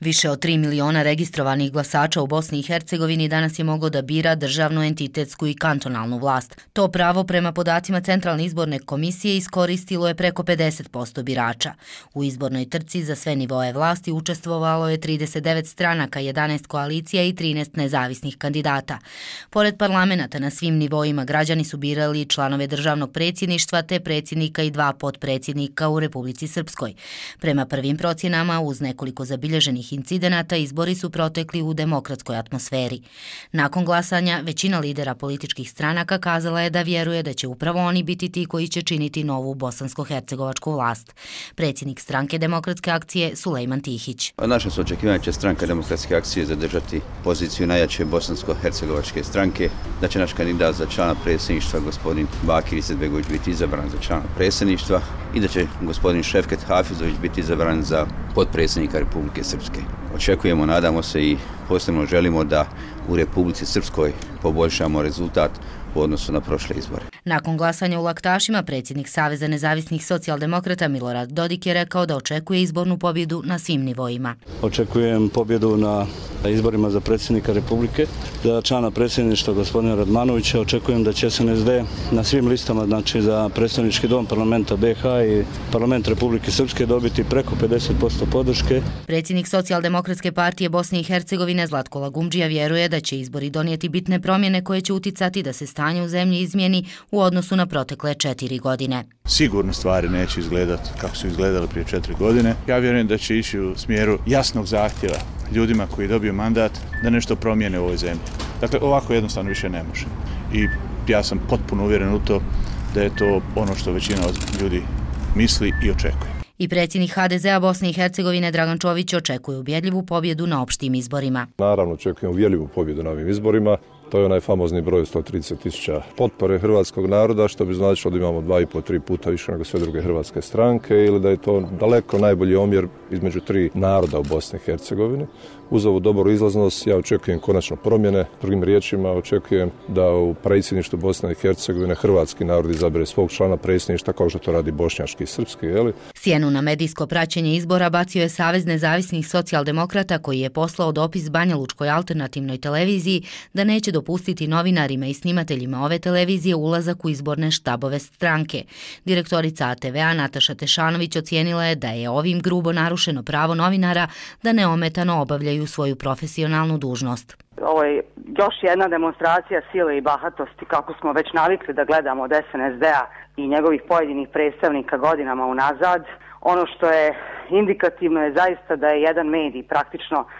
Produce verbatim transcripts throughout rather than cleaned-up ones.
Više od tri miliona registrovanih glasača u Bosni i Hercegovini danas je moglo da bira državnu, entitetsku i kantonalnu vlast. To pravo prema podacima Centralne izborne komisije iskoristilo je preko pedeset posto birača. U izbornoj trci za sve nivoe vlasti učestvovalo je trideset devet stranaka, jedanaest koalicija i trinaest nezavisnih kandidata. Pored parlamenata na svim nivoima građani su birali članove državnog predsjedništva te predsjednika i dva potpredsjednika u Republici Srpskoj. Prema prvim procjenama, uz nekoliko zabilježenih incidenata, izbori su protekli u demokratskoj atmosferi. Nakon glasanja, većina lidera političkih stranaka kazala je da vjeruje da će upravo oni biti ti koji će činiti novu bosansko-hercegovačku vlast. Predsjednik stranke Demokratske akcije Sulejman Tihić. Naša su očekivanja će stranka Demokratske akcije zadržati poziciju najjače bosansko-hercegovačke stranke, da će naš kandidat za člana predsjedništva gospodin Bakir Izetbegović biti izabran za člana predsjedništva i da će gospodin Šefket Hafizović biti izabran za potpredsjednika Republike Srpske. Očekujemo, nadamo se i posebno želimo da u Republici Srpskoj poboljšamo rezultat u odnosu na prošle izbore. Nakon glasanja u Laktašima, predsjednik Saveza nezavisnih socijaldemokrata Milorad Dodik je rekao da očekuje izbornu pobjedu na svim nivoima. Očekujem pobjedu na izborima za predsjednika Republike, za člana predsjedništva gospodina Radmanovića. Očekujem da će S N S D na svim listama, znači za predstavnički dom parlamenta B H i parlament Republike Srpske dobiti preko pedeset posto podrške. Predsjednik Socijaldemokratske partije Bosne i Hercegovine Zlatko Lagumdžija vjeruje da će izbori donijeti bitne promjene koje će uticati da se stanje u zemlji izmijeni u odnosu na protekle četiri godine. Sigurno stvari neće izgledati kako su izgledale prije četiri godine. Ja vjerujem da će ići u smjeru jasnog zahtjeva ljudima koji dobiju mandat da nešto promijene u ovoj zemlji. Dakle, ovako jednostavno više ne može. I ja sam potpuno uvjeren u to da je to ono što većina ljudi misli i očekuje. I predsjednik H D Z-a Bosne i Hercegovine Dragan Čović očekuje ubjedljivu pobjedu na opštim izborima. Naravno, očekujem ubjedljivu pobjedu na ovim izborima. To je onaj famozni broj sto trideset tisuća potpore hrvatskog naroda, što bi značilo da imamo dva i po, tri puta više nego sve druge hrvatske stranke ili da je to daleko najbolji omjer između tri naroda u Bosni i Hercegovini. Uz ovu dobru izlaznost ja očekujem konačno promjene. Drugim riječima očekujem da u predsjedništvu Bosne i Hercegovine hrvatski narod izabere svog člana predsjedništva kao što to radi bošnjački i srpski. Jeli? Sjenu na medijsko praćenje izbora bacio je Savez nezavisnih socijaldemokrata koji je poslao dopis Banjalučkoj alternativnoj televiziji da neće dopustiti novinarima i snimateljima ove televizije ulazak u izborne štabove stranke. Direktorica A T V-a Nataša Tešanović ocijenila je da je ovim grubo narušeno pravo novinara da neometano obavljaju svoju profesionalnu dužnost. Ovo je još jedna demonstracija sile i bahatosti kako smo već navikli da gledamo od S N S D-a i njegovih pojedinih predstavnika godinama unazad. Ono što je indikativno je zaista da je jedan medij praktično e,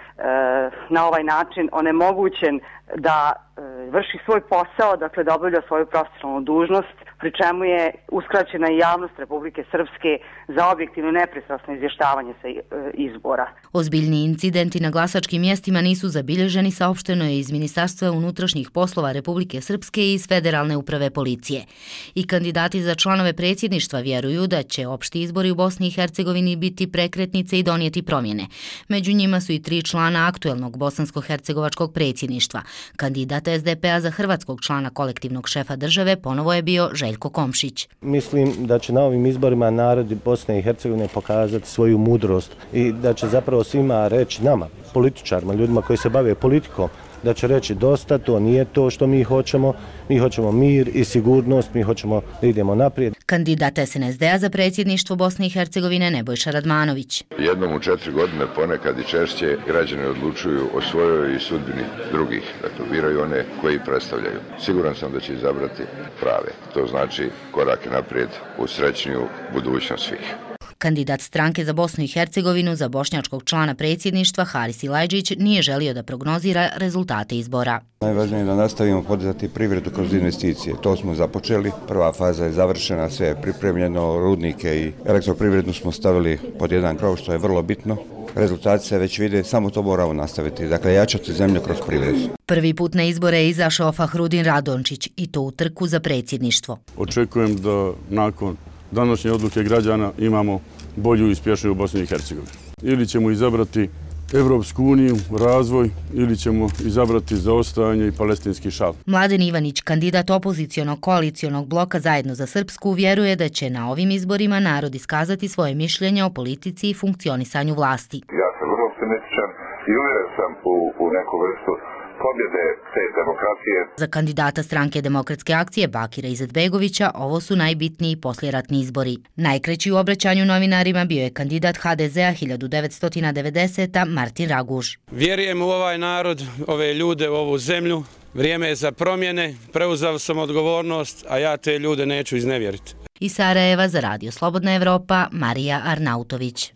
na ovaj način onemogućen da e, vrši svoj posao, dakle da obavlja svoju profesionalnu dužnost, pri čemu je uskraćena i javnost Republike Srpske za objektivno i nepristrasno izvještavanje sa e, izbora. Ozbiljni incidenti na glasačkim mjestima nisu zabilježeni, saopšteno je iz Ministarstva unutrašnjih poslova Republike Srpske i iz Federalne uprave policije. I kandidati za članove predsjedništva vjeruju da će opšti izbori u Bosni i Hercegovini biti prekretnice i donijeti promjene. Među njima su i tri člana aktuelnog bosansko-hercegovačkog predsjedništva. Kandidat S D P-a za hrvatskog člana kolektivnog šefa države ponovo je bio Željko Komšić. Mislim da će na ovim izborima narodi Bosne i Hercegovine pokazati svoju mudrost i da će zapravo svima reći, nama, političarima, ljudima koji se bave politikom, da će reći dosta, to nije to što mi hoćemo, mi hoćemo mir i sigurnost, mi hoćemo da idemo naprijed. Kandidat S N S D-a za predsjedništvo Bosne i Hercegovine Nebojša Radmanović. Jednom u četiri godine ponekad i češće građani odlučuju o svojoj i sudbini drugih, dakle biraju one koji predstavljaju. Siguran sam da će izabrati prave. To znači korake naprijed u srećniju budućnost svih. Kandidat stranke za Bosnu i Hercegovinu za bošnjačkog člana predsjedništva Haris Ilajđić nije želio da prognozira rezultate izbora. Najvažnije je da nastavimo podizati privredu kroz investicije. To smo započeli. Prva faza je završena, sve je pripremljeno, rudnike i elektroprivredu smo stavili pod jedan krov, što je vrlo bitno. Rezultati se već vide, samo to moramo nastaviti. Dakle, jačati zemlju kroz privredu. Prvi put na izbore je izašao Fahrudin Radončić i to u trku za predsjedništvo. Očekujem da nakon današnje odluke građana imamo bolju i uspješniju Bosnu i Hercegovinu. Ili ćemo izabrati Evropsku uniju, razvoj, ili ćemo izabrati zaostajanje i palestinski šal. Mladen Ivanić, kandidat opozicionog koalicijonog bloka Zajedno za Srpsku, vjeruje da će na ovim izborima narod iskazati svoje mišljenje o politici i funkcionisanju vlasti. Ja sam vrlo optimističan. i uvjeren sam u, u neku vrstu pobjede te demokracije. Za kandidata stranke Demokratske akcije Bakira Izetbegovića ovo su najbitniji poslijeratni izbori. Najkraći u obraćanju novinarima bio je kandidat ha de zea hiljadu devetsto devedesete. Martin Raguž. Vjerujem u ovaj narod, ove ljude, u ovu zemlju. Vrijeme je za promjene, preuzeo sam odgovornost, a ja te ljude neću iznevjeriti. Iz Sarajeva za Radio Slobodna Evropa, Marija Arnautović.